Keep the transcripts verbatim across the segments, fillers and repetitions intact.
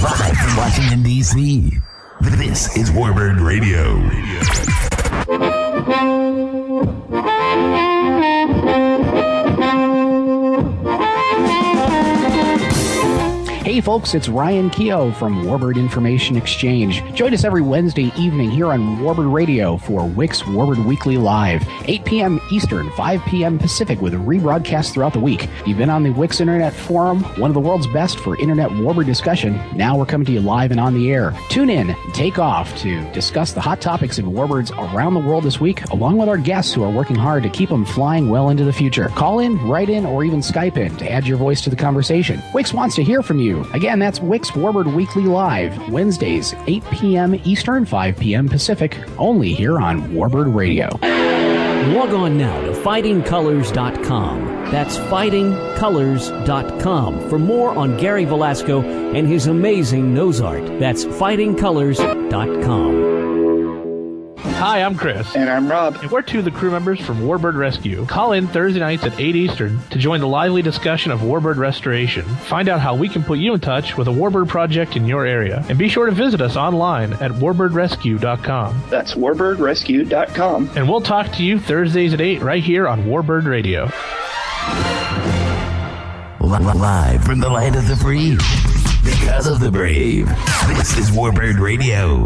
Live from Washington, D C, this is Warbird Radio. Hey folks, it's Ryan Keogh from Warbird Information Exchange. Join us every Wednesday evening here on Warbird Radio for Wix Warbird Weekly Live, eight p.m. Eastern, five p.m. Pacific, with rebroadcasts throughout the week. You've been on the Wix Internet Forum, one of the world's best for Internet Warbird discussion. Now we're coming to you live and on the air. Tune in, take off to discuss the hot topics in Warbirds around the world this week, along with our guests who are working hard to keep them flying well into the future. Call in, write in, or even Skype in to add your voice to the conversation. Wix wants to hear from you. Again, that's Wix Warbird Weekly Live, Wednesdays, eight p.m. Eastern, five p.m. Pacific, only here on Warbird Radio. Log on now to fighting colors dot com. That's fighting colors dot com for more on Gary Velasco and his amazing nose art. That's fighting colors dot com. Hi, I'm Chris. And I'm Rob. And we're two of the crew members from Warbird Rescue. Call in Thursday nights at eight Eastern to join the lively discussion of Warbird restoration. Find out how we can put you in touch with a Warbird project in your area. And be sure to visit us online at warbird rescue dot com. That's warbird rescue dot com. And we'll talk to you Thursdays at eight right here on Warbird Radio. Live from the land of the free, because of the brave. This is Warbird Radio.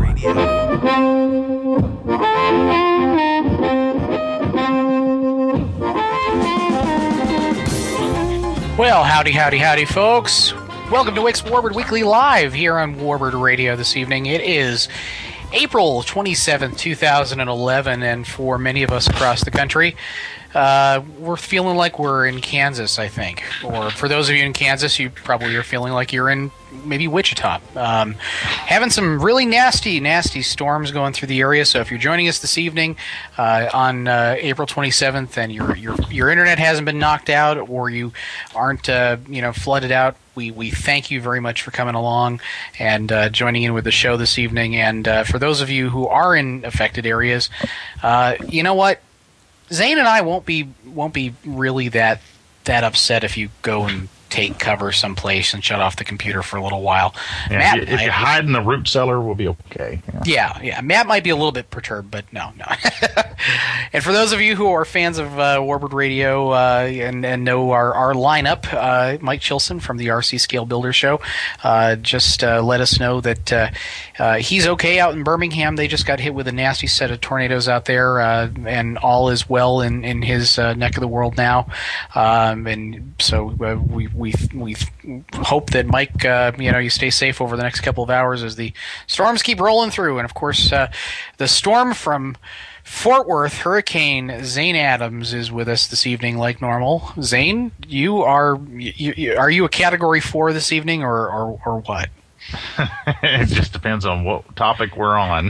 Well, howdy, howdy, howdy, folks. Welcome to Wix Warbird Weekly Live here on Warbird Radio this evening. It is April twenty-seventh, two thousand eleven, and for many of us across the country, uh, we're feeling like we're in Kansas, I think. Or for those of you in Kansas, you probably are feeling like you're in maybe Wichita. Um, having some really nasty, nasty storms going through the area. So if you're joining us this evening uh, on uh, April twenty-seventh and your your your internet hasn't been knocked out or you aren't uh, you know flooded out, we we thank you very much for coming along and uh, joining in with the show this evening. And uh, for those of you who are in affected areas, uh, you know what, Zane and I won't be won't be really that that upset if you go and take cover someplace and shut off the computer for a little while. Yeah, Matt, if you, if you hide in the root cellar, we'll be okay. Yeah. yeah, yeah. Matt might be a little bit perturbed, but no, no. And for those of you who are fans of uh, Warbird Radio uh, and, and know our, our lineup, uh, Mike Chilson from the R C Scale Builder Show, uh, just uh, let us know that uh, uh, he's okay out in Birmingham. They just got hit with a nasty set of tornadoes out there, uh, and all is well in, in his uh, neck of the world now. Um, and so uh, we we we hope that Mike, uh, you know, you stay safe over the next couple of hours as the storms keep rolling through. And of course, uh, the storm from Fort Worth, Hurricane Zane Adams, is with us this evening like normal. Zane, you are you, you, are you a Category Four this evening, or or, or what? It just depends on what topic we're on.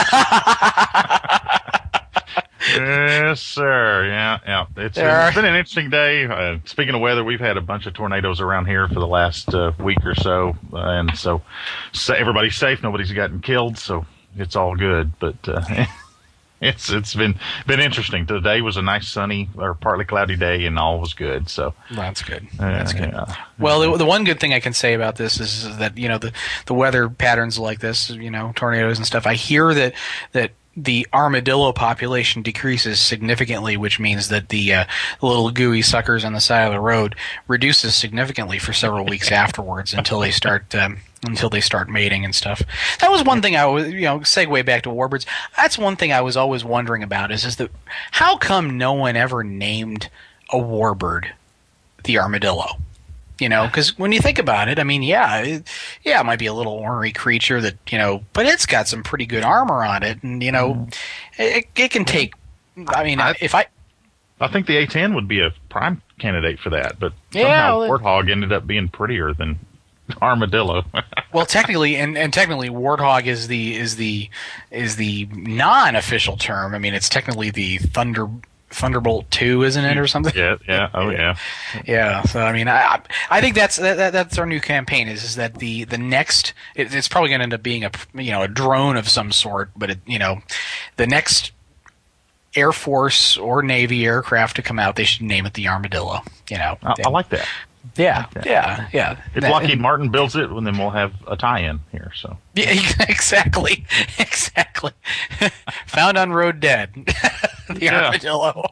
Yes, sir. Yeah, yeah. It's, it's been an interesting day. Uh, speaking of weather, we've had a bunch of tornadoes around here for the last uh, week or so, uh, and so, so everybody's safe. Nobody's gotten killed, so it's all good. But uh, it's it's been been interesting. Today was a nice sunny or partly cloudy day, and all was good. So that's good. That's uh, good. Yeah. Well, the, the one good thing I can say about this is that, you know, the the weather patterns like this, you know, tornadoes and stuff. I hear that that. the armadillo population decreases significantly, which means that the uh, little gooey suckers on the side of the road reduces significantly for several weeks afterwards until they start um, until they start mating and stuff. That was one thing I was, you know, segue back to warbirds. That's one thing I was always wondering about is is that how come no one ever named a warbird the armadillo? You know, because when you think about it, I mean, yeah, it, yeah, it might be a little ornery creature that, you know, but it's got some pretty good armor on it, and you know, mm. it, it can take. I mean, I, if I, I think the A ten would be a prime candidate for that, but yeah, somehow well, Warthog ended up being prettier than Armadillo. Well, technically, and, and technically, Warthog is the is the is the non-official term. I mean, it's technically the Thunder. Thunderbolt two, isn't it, or something? Yeah, yeah, oh yeah, yeah. So I mean, I I think that's that, that's our new campaign is is that the the next it, it's probably going to end up being a you know a drone of some sort, but it, you know the next Air Force or Navy aircraft to come out, they should name it the Armadillo. You know, I, I like that. Yeah, yeah, yeah. If that, Lockheed Martin builds it, well, then we'll have a tie-in here. So yeah, exactly, exactly. Found on road dead. The yeah. armadillo.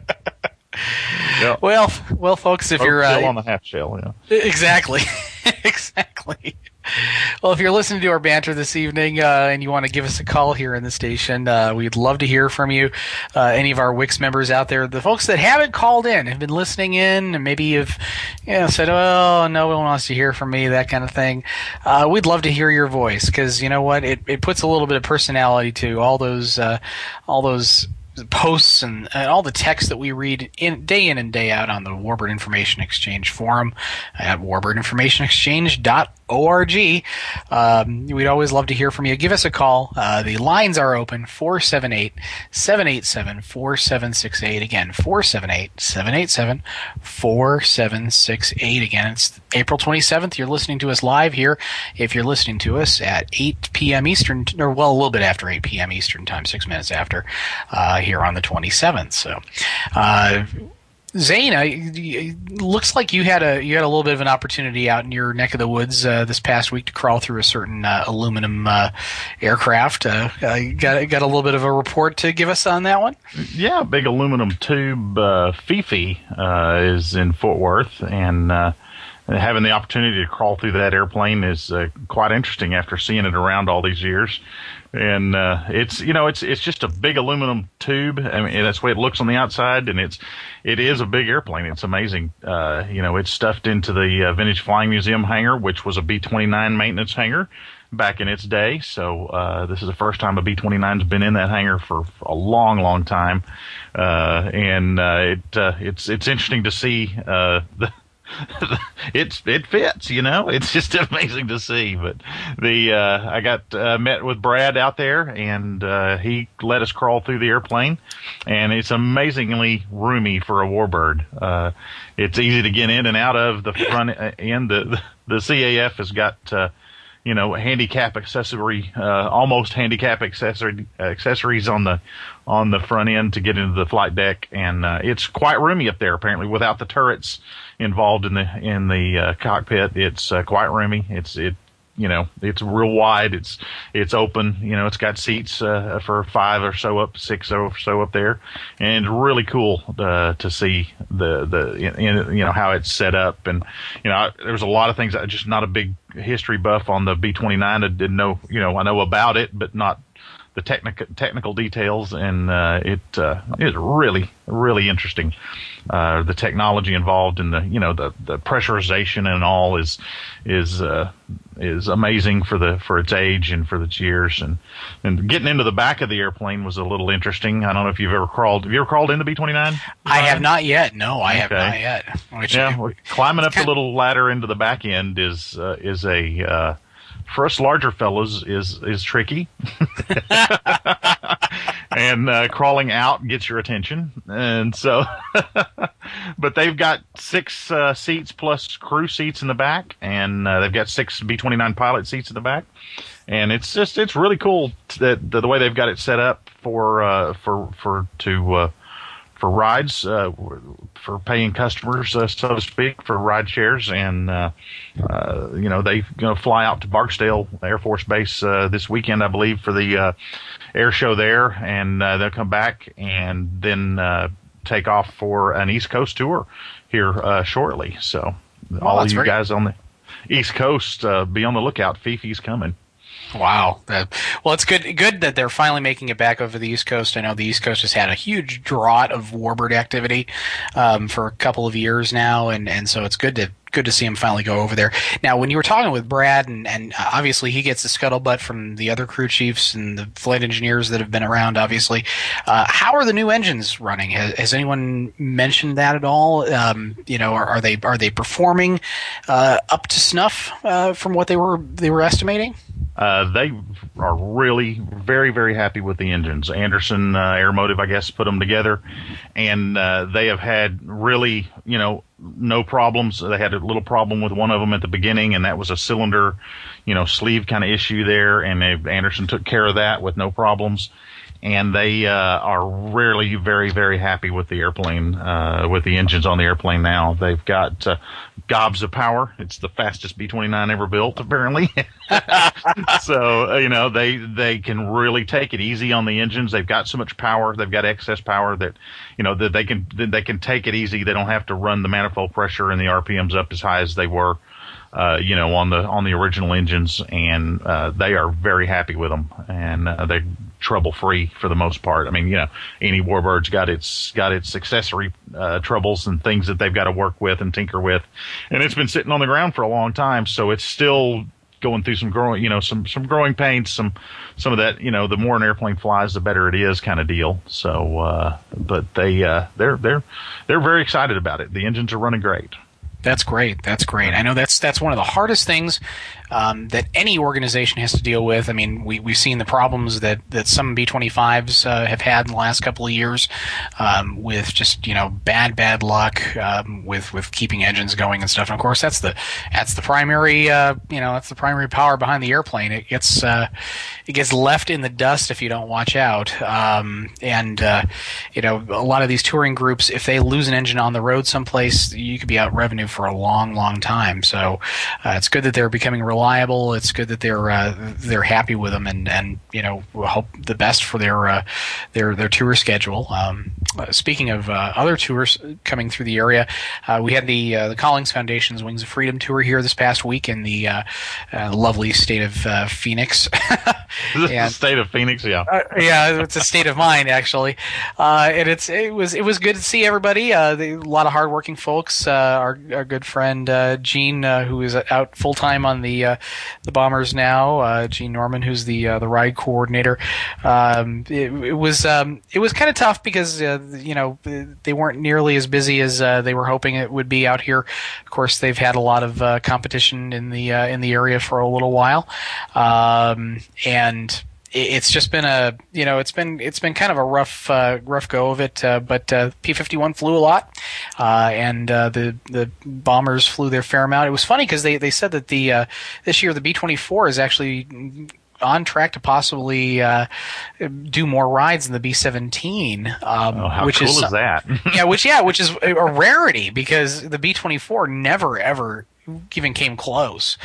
Yep. Well, well, folks, if Oak you're uh, on the half shell, yeah, exactly, exactly. Well, if you're listening to our banter this evening uh, and you want to give us a call here in the station, uh, we'd love to hear from you. Uh, any of our Wix members out there, the folks that haven't called in, have been listening in, and maybe have you know, said, "Oh, no one wants to hear from me," that kind of thing. Uh, we'd love to hear your voice because you know what, it it puts a little bit of personality to all those uh, all those. posts and, and all the text that we read in day in and day out on the Warbird Information Exchange forum at warbird information exchange dot org. Um, we'd always love to hear from you. Give us a call. Uh, the lines are open, four seven eight, seven eight seven, four seven six eight. Again, four seven eight, seven eight seven, four seven six eight. Again, it's April twenty-seventh. You're listening to us live here. If you're listening to us at eight p.m. Eastern, or well, a little bit after eight p.m. Eastern time, six minutes after, uh, here on the twenty-seventh. So, uh, Zane, uh, it looks like you had a you had a little bit of an opportunity out in your neck of the woods uh, this past week to crawl through a certain uh, aluminum uh, aircraft. Uh, uh, got got a little bit of a report to give us on that one? Yeah, big aluminum tube uh, Fifi uh, is in Fort Worth, and uh, having the opportunity to crawl through that airplane is uh, quite interesting after seeing it around all these years. And uh, it's you know it's it's just a big aluminum tube. I mean that's the way it looks on the outside, and it's it is a big airplane. It's amazing. Uh, you know it's stuffed into the uh, Vintage Flying Museum hangar, which was a B twenty-nine maintenance hangar back in its day. So uh, this is the first time a B twenty-nine's been in that hangar for a long, long time. Uh, and uh, it uh, it's it's interesting to see uh, the. it's it fits, you know. It's just amazing to see. But the uh, I got uh, met with Brad out there, and uh, he let us crawl through the airplane, and it's amazingly roomy for a Warbird. Uh, it's easy to get in and out of the front end. The the C A F has got uh, you know handicap accessory, uh, almost handicap accessory accessories on the on the front end to get into the flight deck, and uh, it's quite roomy up there. Apparently, without the turrets involved in the in the uh, cockpit, it's uh, quite roomy. It's it you know it's real wide. It's it's open. You know, it's got seats uh, for five or so up, six or so up there, and it's really cool uh, to see the the you know how it's set up. And you know, I, there's a lot of things. I'm just not a big history buff on the B twenty-nine. I didn't know you know I know about it, but not the technical technical details, and uh, it uh, is really really interesting. Uh, the technology involved in the you know the, the pressurization and all is is uh, is amazing for the for its age and for its years, and and getting into the back of the airplane was a little interesting. I don't know if you've ever crawled. Have you ever crawled into B twenty-nine? I have not yet. No, I have okay. not yet. Which yeah, I, well, climbing up the little ladder into the back end is uh, is a uh, for us larger fellows is is tricky. And uh, crawling out gets your attention, and so, but they've got six uh, seats plus crew seats in the back, and uh, they've got six B twenty-nine pilot seats in the back, and it's just it's really cool that the, the way they've got it set up for uh, for for to uh, for rides uh, for paying customers, uh, so to speak, for ride shares, and uh, uh, you know they going to fly out to Barksdale Air Force Base uh, this weekend, I believe, for the uh, air show there, and uh, they'll come back and then uh, take off for an East Coast tour here uh, shortly. So oh, all of you great. guys on the East Coast, uh, be on the lookout. Fifi's coming. Wow. Uh, well, it's good good that they're finally making it back over the East Coast. I know the East Coast has had a huge drought of Warbird activity um, for a couple of years now, and, and so it's good to good to see him finally go over there. Now, when you were talking with Brad, and, and obviously he gets the scuttlebutt from the other crew chiefs and the flight engineers that have been around, obviously, uh, how are the new engines running? Has, has anyone mentioned that at all? Um, you know, are, are they are they performing uh, up to snuff uh, from what they were they were estimating? Uh, they are really very, very happy with the engines. Anderson uh, Aeromotive, I guess, put them together, and uh, they have had really, you know, no problems. They had a little problem with one of them at the beginning, and that was a cylinder, you know, sleeve kind of issue there, and they, Anderson took care of that with no problems. And they uh, are really very, very happy with the airplane, uh, with the engines on the airplane now. They've got uh, gobs of power. It's the fastest B twenty-nine ever built, apparently. So, uh, you know, they they can really take it easy on the engines. They've got so much power. They've got excess power that, you know, that they can that they can take it easy. They don't have to run the manifold pressure and the R P Ms up as high as they were, uh, you know, on the on the original engines. And uh, they are very happy with them, and uh, they're trouble free for the most part. I mean, you know, any Warbird's got its got its accessory uh, troubles and things that they've got to work with and tinker with, and it's been sitting on the ground for a long time, so it's still going through some growing, you know, some some growing pains, some some of that, you know, the more an airplane flies, the better it is, kind of deal. So, uh, but they uh, they're they're they're very excited about it. The engines are running great. That's great. That's great. I know that's that's one of the hardest things um, that any organization has to deal with. I mean, we, we've seen the problems that, that some B twenty-fives uh, have had in the last couple of years um, with just, you know, bad, bad luck um, with, with keeping engines going and stuff. And, of course, that's the that's the primary, uh, you know, that's the primary power behind the airplane. It gets uh, it gets left in the dust if you don't watch out. Um, and, uh, you know, a lot of these touring groups, if they lose an engine on the road someplace, you could be out revenue for a long, long time. So uh, it's good that they're becoming reliable. It's good that they're uh, they're happy with them, and, and you know, we'll hope the best for their uh, their their tour schedule. Um, uh, speaking of uh, other tours coming through the area, uh, we had the uh, the Collings Foundation's Wings of Freedom tour here this past week in the uh, uh, lovely state of uh, Phoenix. Is this the state of Phoenix? Yeah, uh, yeah, it's a state of mind actually, uh, and it's it was it was good to see everybody. Uh, the, a lot of hardworking folks. Uh, our, our good friend uh, Gene, uh, who is out full time on the uh, the Bombers now. Uh, Gene Norman, who's the uh, the ride coordinator. Um, it, it was um, it was kind of tough because uh, you know they weren't nearly as busy as uh, they were hoping it would be out here. Of course, they've had a lot of uh, competition in the uh, in the area for a little while, um, and it's just been a you know it's been it's been kind of a rough uh, rough go of it, uh, but uh, P fifty-one flew a lot, uh, and uh, the the Bombers flew their fair amount. It was funny because they, they said that the uh, this year the B twenty-four is actually on track to possibly uh, do more rides than the B seventeen. Um, oh, how which cool is, is that? yeah, which yeah, which is a rarity because the B twenty-four never ever even came close.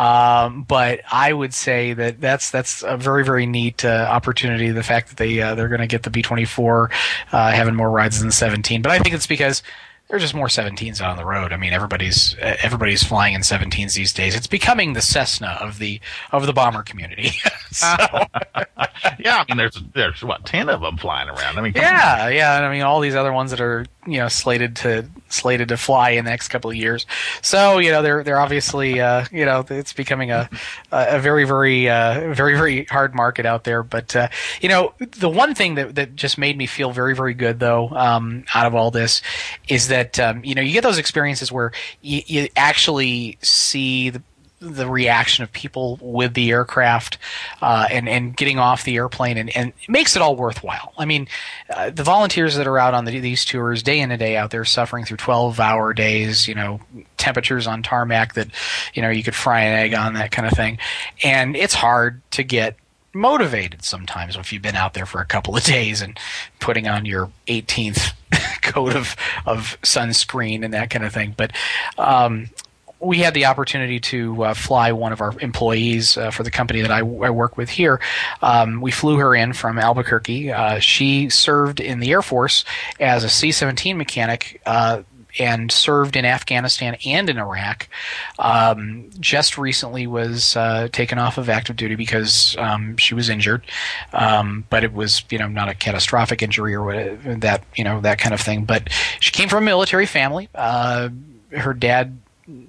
Um, but I would say that that's that's a very very neat uh, opportunity. The fact that they uh, they're going to get the B twenty-four uh, having more rides than the seventeen. But I think it's because there's just more seventeens out on the road. I mean, everybody's everybody's flying in seventeens these days. It's becoming the Cessna of the of the bomber community. So, yeah, I mean, there's there's what ten of them flying around. I mean, yeah, on. yeah. I mean, all these other ones that are you know slated to slated to fly in the next couple of years. So you know, they're they're obviously uh, you know it's becoming a a very very uh, very very hard market out there. But uh, you know, the one thing that that just made me feel very very good though um, out of all this is that. That um, you know you get those experiences where you, you actually see the, the reaction of people with the aircraft uh, and and getting off the airplane, and, and it makes it all worthwhile. I mean, uh, the volunteers that are out on the, these tours day in and day out, they're suffering through twelve hour days. You know, temperatures on tarmac that you know you could fry an egg on, that kind of thing, and it's hard to get motivated sometimes if you've been out there for a couple of days and putting on your eighteenth coat of, of sunscreen and that kind of thing. But um, we had the opportunity to uh, fly one of our employees uh, for the company that I, I work with here. Um, we flew her in from Albuquerque. Uh, she served in the Air Force as a C seventeen mechanic uh, and served in Afghanistan and in Iraq. Um, just recently was uh, taken off of active duty because um, she was injured, um, but it was you know not a catastrophic injury or what, that you know that kind of thing. But she came from a military family. Uh, her dad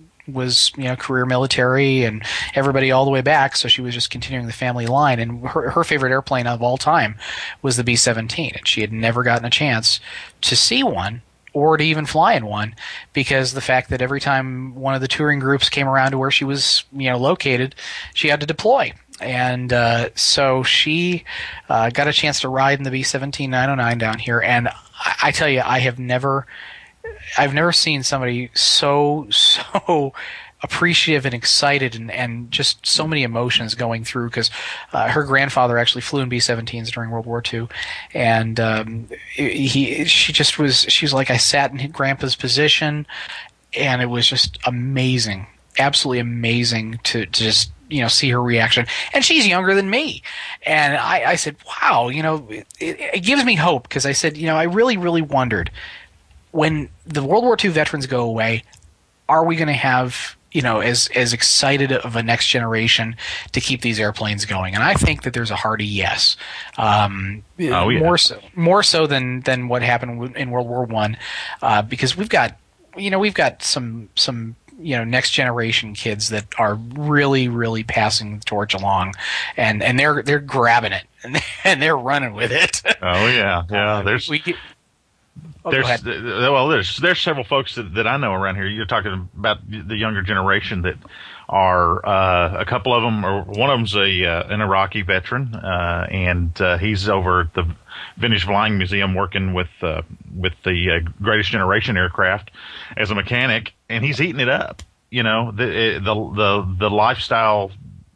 was you know career military and everybody all the way back, so she was just continuing the family line. And her, her favorite airplane of all time was the B seventeen, and she had never gotten a chance to see one or to even fly in one, because the fact that every time one of the touring groups came around to where she was, you know, located, she had to deploy. And uh, so she uh, got a chance to ride in the B seventeen nine oh nine down here. And I, I tell you, I have never, I've never seen somebody so, so appreciative and excited and, and just so many emotions going through, because uh, her grandfather actually flew in B seventeens during World War Two, and um, he she just was she was like, I sat in Grandpa's position and it was just amazing, absolutely amazing to, to just, you know, see her reaction. And she's younger than me. And I, I said, wow, you know, it, it gives me hope, because I said, you know, I really, really wondered, when the World War Two veterans go away, are we going to have, you know, as as excited of a next generation to keep these airplanes going? And I think that there's a hearty yes. Um, oh, yeah. More so, more so than, than what happened in World War One, uh, because we've got, you know, we've got some some you know next generation kids that are really, really passing the torch along, and, and they're they're grabbing it and, and they're running with it. Oh yeah, yeah. Uh, there's. we, we, Oh, there's well, there's there's several folks that, that I know around here. You're talking about the younger generation that are uh, a couple of them, or one of them's a uh, an Iraqi veteran, uh, and uh, he's over at the Vintage Flying Museum working with uh, with the uh, Greatest Generation aircraft as a mechanic, and he's eating it up. You know, the the the the lifestyle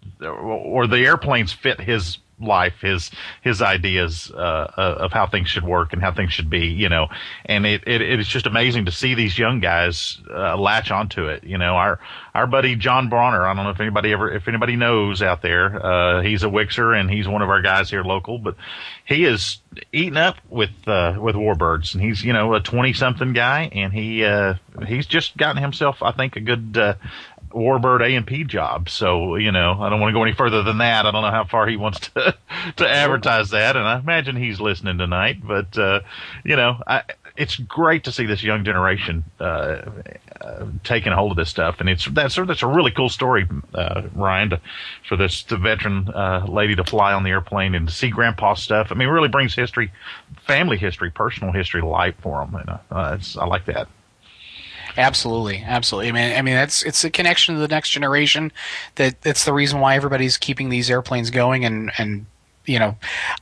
or the airplanes fit his life, his his ideas uh, of how things should work and how things should be, you know, and it, it it's just amazing to see these young guys uh, latch onto it. You know, our our buddy John Bronner, I don't know if anybody ever if anybody knows out there, uh, he's a Wixer and he's one of our guys here local, but he is eating up with uh, with Warbirds, and he's, you know, a twenty something guy, and he uh, he's just gotten himself, I think, a good uh, Warbird A and P job. So, you know, I don't want to go any further than that. I don't know how far he wants to to advertise that, and I imagine he's listening tonight. But uh, you know, I, it's great to see this young generation uh, uh, taking a hold of this stuff, and it's that's that's a really cool story, uh, Ryan, to, for this the veteran uh, lady to fly on the airplane and to see Grandpa's stuff. I mean, it really brings history, family history, personal history to life for them. And uh, it's, I like that. Absolutely, absolutely. I mean, I mean, that's it's a connection to the next generation. That that's the reason why everybody's keeping these airplanes going. And, and you know,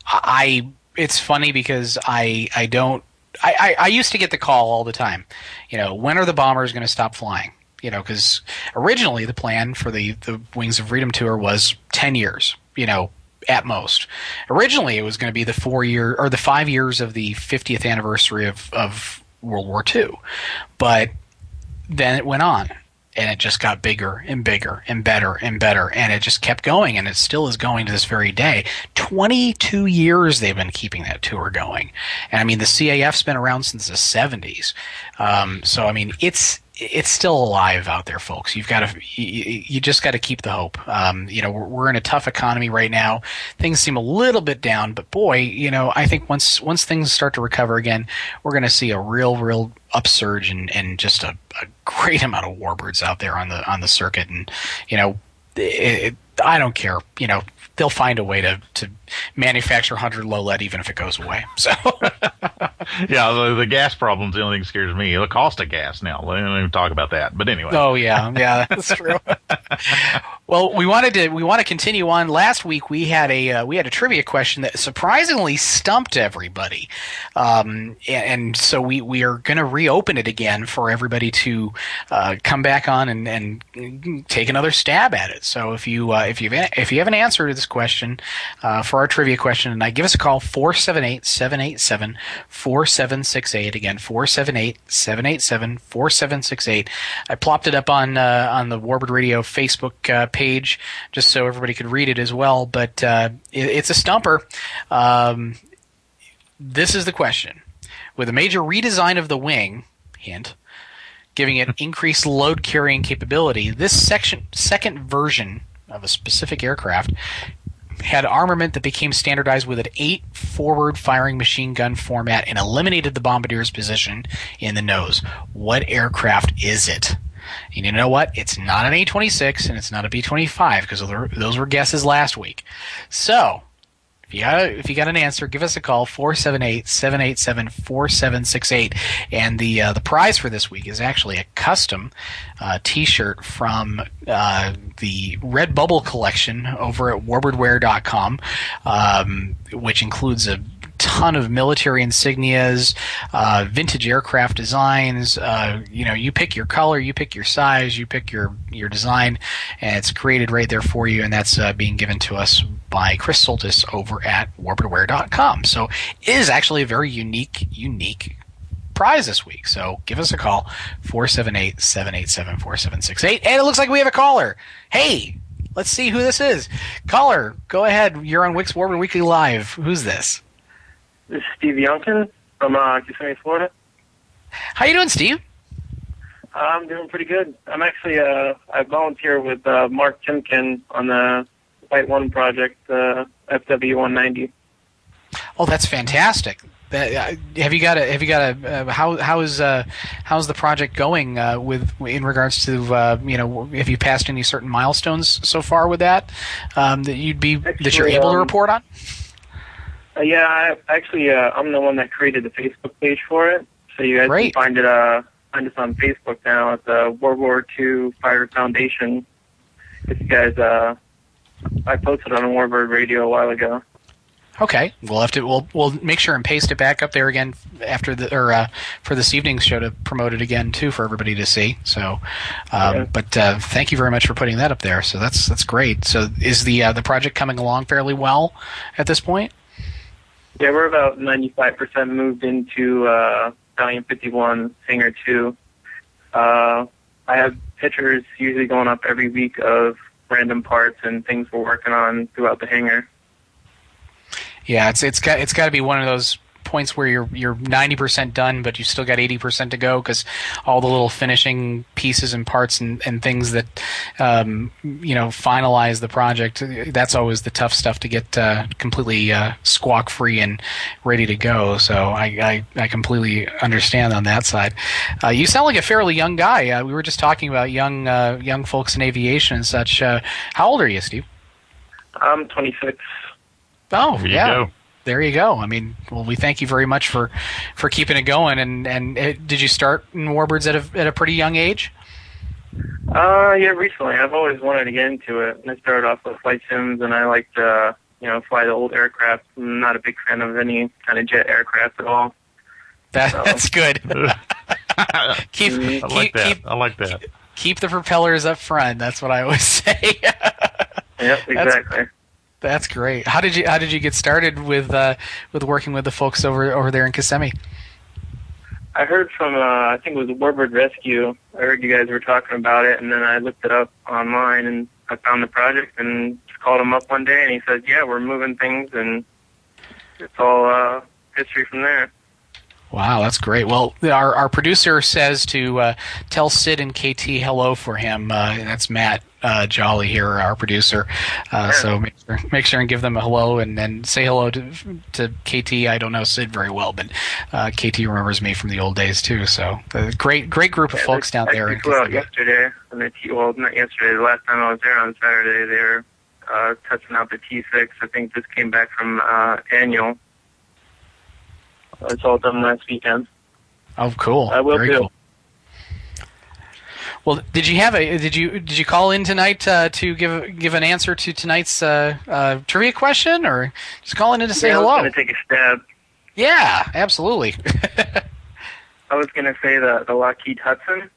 I it's funny because I I don't I, I, I used to get the call all the time. You know, when are the bombers going to stop flying? You know, because originally the plan for the the Wings of Freedom tour was ten years. You know, at most. Originally, it was going to be the four year or the five years of the fiftieth anniversary of of World War Two, but then it went on, and it just got bigger and bigger and better and better, and it just kept going, and it still is going to this very day. twenty-two years they've been keeping that tour going. And I mean, the C A F's been around since the seventies. Um, so, I mean, it's it's still alive out there, folks. You've got to, you, you just got to keep the hope. Um, you know, we're, we're in a tough economy right now. Things seem a little bit down, but boy, you know, I think once once things start to recover again, we're going to see a real, real upsurge and and just a, a great amount of Warbirds out there on the on the circuit. And you know, it, it, I don't care. You know, they'll find a way to to manufacture one hundred low lead even if it goes away. So. Yeah, the, the gas problem's the only thing that scares me. The cost of gas now. We don't even talk about that. But anyway. Oh yeah, yeah, that's true. Well, we wanted to we want to continue on. Last week we had a uh, we had a trivia question that surprisingly stumped everybody, um, and, and so we, we are going to reopen it again for everybody to uh, come back on and, and take another stab at it. So if you uh, if you if you have an answer to this question uh, for our trivia question tonight, give us a call four seven eight, seven eight seven, four seven six eight. Again, four seven eight, seven eight seven, four seven six eight. I plopped it up on uh, on the Warbird Radio Facebook uh, page just so everybody could read it as well. But uh, it, it's a stumper. Um, this is the question: with a major redesign of the wing, hint, giving it increased load carrying capability, this section second version of a specific aircraft had armament that became standardized with an eight forward firing machine gun format and eliminated the bombardier's position in the nose. What aircraft is it? And you know what? It's not an A twenty-six and it's not a B twenty-five because those were guesses last week. So, if you got a, if you got an answer, give us a call four seven eight, seven eight seven, four seven six eight. And the uh, the prize for this week is actually a custom uh, T-shirt from uh, the Redbubble collection over at warbird wear dot com, um, which includes a ton of military insignias, uh, vintage aircraft designs. Uh, you know, you pick your color, you pick your size, you pick your, your design, and it's created right there for you, and that's uh, being given to us by Chris Soltis over at warbird wear dot com. So it is actually a very unique, unique prize this week. So give us a call, four seven eight, seven eight seven, four seven six eight. And it looks like we have a caller. Hey, let's see who this is. Caller, go ahead. You're on Wix Warburg Weekly Live. Who's this? This is Steve Youngkin from uh, Kissimmee, Florida. How you doing, Steve? Uh, I'm doing pretty good. I'm actually, uh, I volunteer with uh, Mark Timken on the Flight One project, uh, F W one ninety. Oh, that's fantastic. That, uh, have you got a? Have you got a? Uh, how how is uh, how's the project going uh, with in regards to uh, you know? Have you passed any certain milestones so far with that um, that you'd be actually, that you're able um, to report on? Uh, yeah, I, actually, uh, I'm the one that created the Facebook page for it, so you guys Great. can find it. Uh, find us on Facebook now at the World War Two Fighter Foundation. If you guys, uh, I posted on Warbird Radio a while ago. Okay, we'll have to we'll we'll make sure and paste it back up there again after the or uh, for this evening's show to promote it again too for everybody to see. So, um, Yeah. but uh, thank you very much for putting that up there. So that's that's great. So is the uh, the project coming along fairly well at this point? Yeah, we're about ninety-five percent moved into uh, Valiant fifty-one Hangar two. Uh, I have pictures usually going up every week of random parts and things we're working on throughout the hangar. Yeah, it's it's got it's got to be one of those points where you're you're ninety percent done, but you still got eighty percent to go because all the little finishing pieces and parts and, and things that um, you know finalize the project. That's always the tough stuff to get uh, completely uh, squawk free and ready to go. So I I, I completely understand on that side. Uh, you sound like a fairly young guy. Uh, we were just talking about young uh, young folks in aviation and such. Uh, how old are you, Steve? I'm twenty-six. Oh, There you yeah. go. There you go. I mean, well, we thank you very much for, for keeping it going. And and it, did you start in Warbirds at a at a pretty young age? Uh, yeah, recently. I've always wanted to get into it. And I started off with flight sims, and I like to, you know, fly the old aircraft. I'm not a big fan of any kind of jet aircraft at all. That So- that's good. keep, Mhm. I keep, like that. keep I like that. keep the propellers up front. That's what I always say. Yep, exactly. That's great. How did you how did you get started with uh, with working with the folks over over there in Kissimmee? I heard from, uh, I think it was Warbird Rescue. I heard you guys were talking about it, and then I looked it up online, and I found the project, and just called him up one day, and he said, yeah, we're moving things, and it's all uh, history from there. Wow, that's great. Well, our our producer says to uh, tell Sid and K T hello for him. Uh, and that's Matt uh, Jolly here, our producer. Uh, so make sure, make sure and give them a hello, and then say hello to to K T. I don't know Sid very well, but uh, K T remembers me from the old days too. So uh, great great group of Yeah, folks they- down there. I in flew out Kissimmee. yesterday, and the T, well, not yesterday, the last time I was there on Saturday, they were uh, testing out the T six. I think just came back from uh, annual. It's all done last weekend. Oh, cool. I will Very too. cool. Well, did you have a did you did you call in tonight uh, to give give an answer to tonight's uh, uh, trivia question, or just calling in to say yeah, I hello? was going to take a stab. Yeah, absolutely. I was going to say the, the Lockheed Hudson.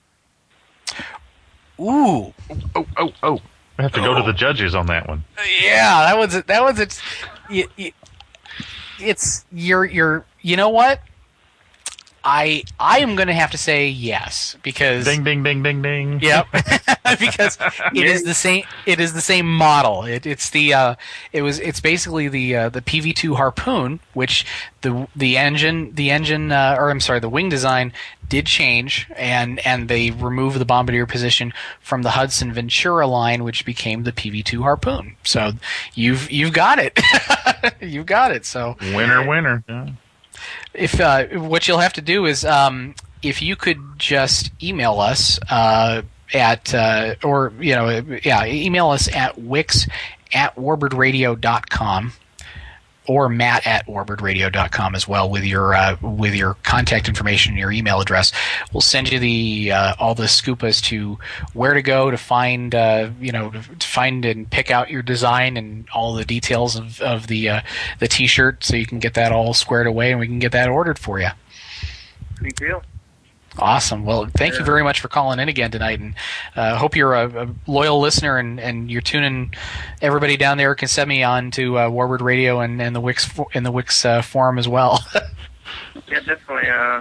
Ooh, Oh, oh, oh. I have to go to Oh. the judges on that one. yeah, that was it. That was it. Y- y- It's you're you're. You know what? I I am going to have to say yes because Ding, ding, ding, ding, ding. Yep, because it is the same. It is the same model. It, it's the. Uh, it was. It's basically the uh, the P V two Harpoon, which the the engine the engine uh, or I'm sorry, the wing design did change, and and they removed the bombardier position from the Hudson Ventura line, which became the P V two Harpoon. So you've you've got it. You've got it. So Winner, winner. Yeah. if uh, what you'll have to do is um, if you could just email us uh, at uh, or you know yeah email us at wix at warbird radio dot com or matt at warbird radio dot com as well with your uh, with your contact information and your email address. We'll send you the uh, all the scoop as to where to go to find uh, you know to find and pick out your design and all the details of, of the uh, the t-shirt, so you can get that all squared away and we can get that ordered for you. Sweet deal. Awesome. Well, thank you very much for calling in again tonight, and uh, hope you're a, a loyal listener and, and you're tuning everybody down there at Kissimmee on to uh, Warbird Radio and, and the Wix and the Wix uh, forum as well. Yeah, definitely. Uh,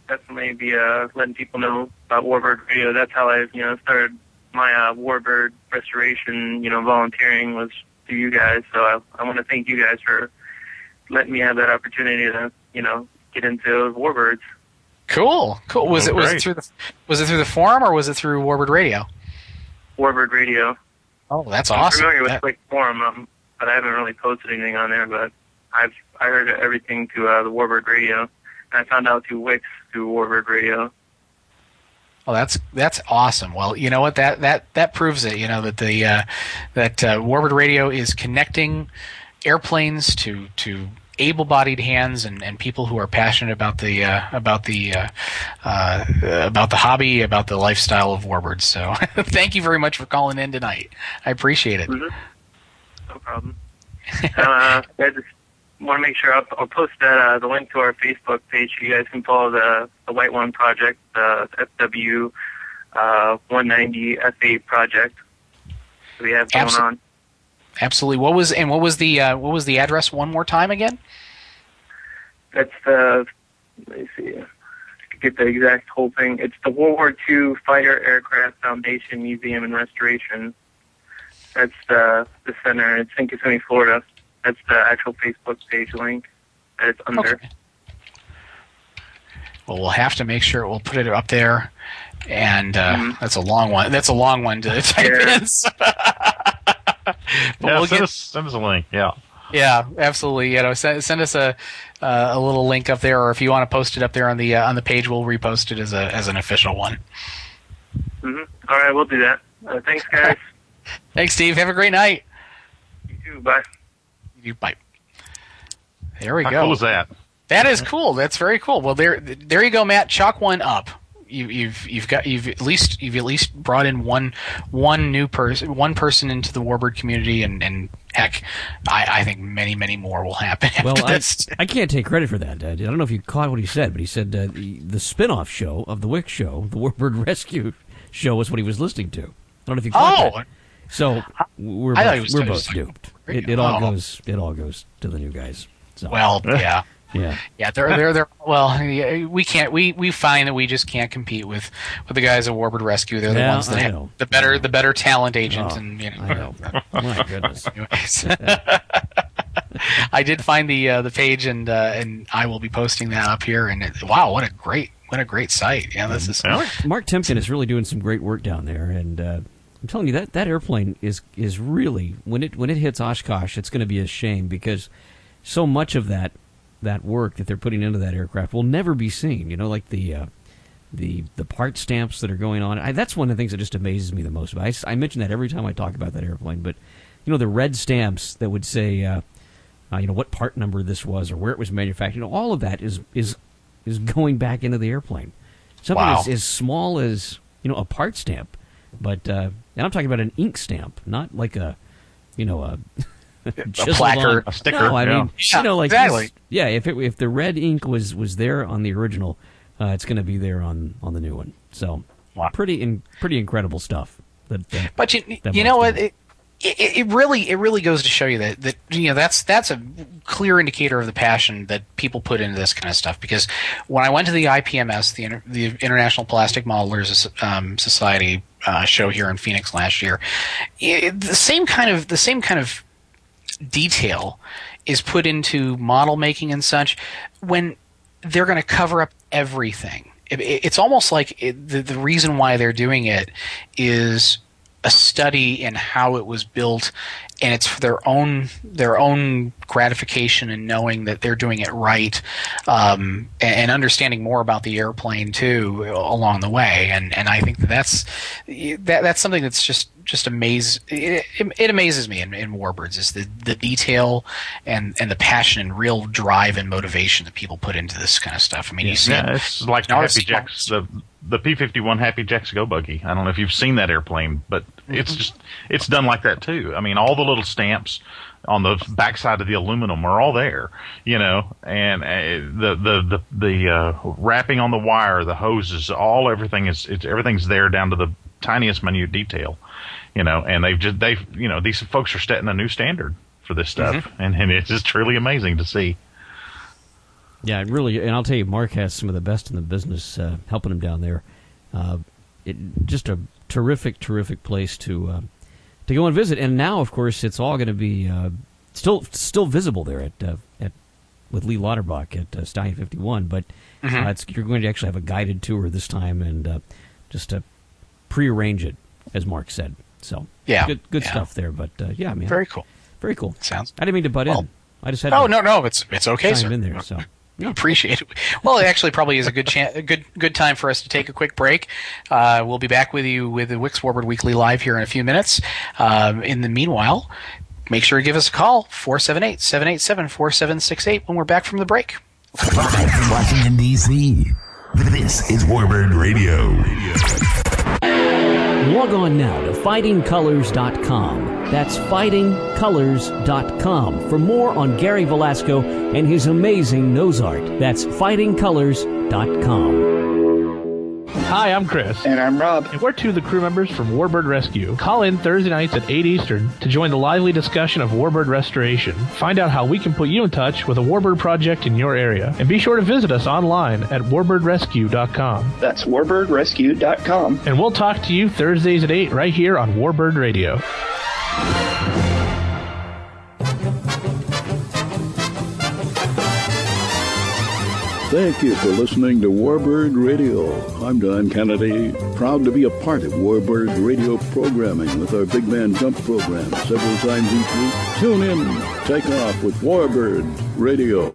definitely be uh, letting people know about Warbird Radio. That's how I, you know, started my uh, Warbird restoration, you know, volunteering was through you guys. So I, I want to thank you guys for letting me have that opportunity to, you know, get into Warbirds. Cool, cool. Was Oh, it was great. it through the was it through the forum or was it through Warbird Radio? Warbird Radio. Oh, that's I'm awesome. familiar with That- Click Forum, um, but I haven't really posted anything on there. But I've I heard everything through uh, the Warbird Radio, and I found out through Wix through Warbird Radio. Well, that's that's awesome. Well, you know what? That that that proves it. You know that the uh, that uh, Warbird Radio is connecting airplanes to to able-bodied hands and, and people who are passionate about the uh, about the uh, uh, about the hobby, about the lifestyle of warbirds. So, thank you very much for calling in tonight. I appreciate it. Mm-hmm. No problem. uh, I just want to make sure I'll, I'll post that uh, the link to our Facebook page so you guys can follow the the White One Project, the F W uh, one ninety F A project that we have going Absol- on. Absolutely. What was and what was the uh, what was the address one more time again? That's the, let me see, to get the exact whole thing. It's the World War Two Fighter Aircraft Foundation Museum and Restoration. That's the the center. It's in Kissimmee, Florida. That's the actual Facebook page link that it's under. Okay. Well, we'll have to make sure we'll put it up there, and uh, Mm-hmm. that's a long one. That's a long one to type Yeah. in. So- but Yeah, we'll send, get, us, send us a link. Yeah. yeah, absolutely. You know, send, send us a uh, a little link up there, or if you want to post it up there on the uh, on the page, we'll repost it as a as an official one. Mm-hmm. All right, we'll do that. Uh, thanks, guys. Thanks, Steve. Have a great night. You too. Bye. You bye. There we How go. cool is that? That is cool. That's very cool. Well, there, there you go, Matt. Chalk one up. You, you've, you've got, you've at least, you've at least brought in one, one new person, one person into the Warbird community, and, and heck, I, I think many, many more will happen after Well, I, this. I can't take credit for that. I don't know if you caught what he said, but he said uh, the, the spin-off show of the Wix show, the Warbird Rescue show, was what he was listening to. I don't know if you caught Oh! that. So we're I thought both, he was we're talking both just like duped. radio. It, it all Oh. goes it all goes to the new guys. So, Well, yeah. yeah. Yeah, they're they're they're well. yeah, We can't. We, we find that we just can't compete with, with the guys at Warbird Rescue. They're the Yeah, ones that I have know. the better the better talent agent, Oh, and you know. I know. My goodness. Anyways. I did find the uh, the page, and uh, and I will be posting that up here. And it, wow, what a great what a great site! Yeah, this is Yeah. Mark Timken is really doing some great work down there, and uh, I'm telling you that that airplane is is really when it when it hits Oshkosh, it's going to be a shame because so much of that that work that they're putting into that aircraft will never be seen. You know, like the uh, the the part stamps that are going on. I, that's one of the things that just amazes me the most. I, I mention that every time I talk about that airplane, but you know the red stamps that would say uh, uh, you know what part number this was or where it was manufactured. You know, all of that is is is going back into the airplane. Something Wow. as, as small as you know a part stamp, but uh, and I'm talking about an ink stamp, not like a you know a chiseled placard. on- A sticker, No, I yeah. mean Yeah, you know like exactly. this- yeah, if it if the red ink was was there on the original, uh, it's going to be there on on the new one. So Wow. pretty in, pretty incredible stuff. That, uh, But you, that you know Mark's what? doing. It, it, it really it really goes to show you that, that you know that's that's a clear indicator of the passion that people put into this kind of stuff. Because when I went to the I P M S, the Inter, the International Plastic Modelers um, Society uh, show here in Phoenix last year, it, the same kind of the same kind of detail is put into model making and such when they're going to cover up everything. It, it, it's almost like it, the, the reason why they're doing it is a study in how it was built, and it's for their own their own gratification and knowing that they're doing it right, um, and, and understanding more about the airplane too along the way. And and I think that that's that that's something that's just just amaze it, it, it amazes me in, in Warbirds is the, the detail and, and the passion and real drive and motivation that people put into this kind of stuff. I mean, you see Yeah, it, it's like Now the it's Happy Jacks, the the P fifty-one Happy Jacks Go Buggy. I don't know if you've seen that airplane, but it's just it's done like that too. I mean, all the little stamps on the backside of the aluminum are all there, you know, and uh, the the the the uh, wrapping on the wire, the hoses, all everything is it's everything's there down to the tiniest minute detail, you know. And they've just they've you know these folks are setting a new standard for this stuff, Mm-hmm. and, and it's just truly amazing to see. Yeah, it really, and I'll tell you, Mark has some of the best in the business uh, helping him down there. Uh, it just a terrific, terrific place to uh, to go and visit. And now, of course, it's all going to be uh, still still visible there at uh, at with Lee Lauterbach at uh, Stallion fifty-one. But mm-hmm. uh, it's, you're going to actually have a guided tour this time, and uh, just to prearrange it, as Mark said. So yeah, good good yeah. stuff there. But uh, yeah, man, very cool, very cool. Sounds. I didn't mean to butt well, in. I just had. Oh to no, no, it's it's okay, chime sir. in there, so. Yeah. Appreciate it. Well, it actually probably is a good chan- a good good time for us to take a quick break. Uh, we'll be back with you with the Wix Warbird Weekly Live here in a few minutes. Um, in the meanwhile, make sure to give us a call, four seven eight, seven eight seven, four seven six eight, when we're back from the break. Live from Washington, D C, this is Warbird Radio. Log on now to fighting colors dot com. That's fighting colors dot com for more on Gary Velasco and his amazing nose art. That's fighting colors dot com. Hi, I'm Chris. And I'm Rob. And we're two of the crew members from Warbird Rescue. Call in Thursday nights at eight Eastern to join the lively discussion of Warbird restoration. Find out how we can put you in touch with a Warbird project in your area. And be sure to visit us online at warbird rescue dot com. That's warbird rescue dot com. And we'll talk to you Thursdays at eight right here on Warbird Radio. Thank you for listening to Warbird Radio. I'm Don Kennedy, proud to be a part of Warbird Radio programming with our Big Man Jump program several times each week. Tune in, take off with Warbird Radio.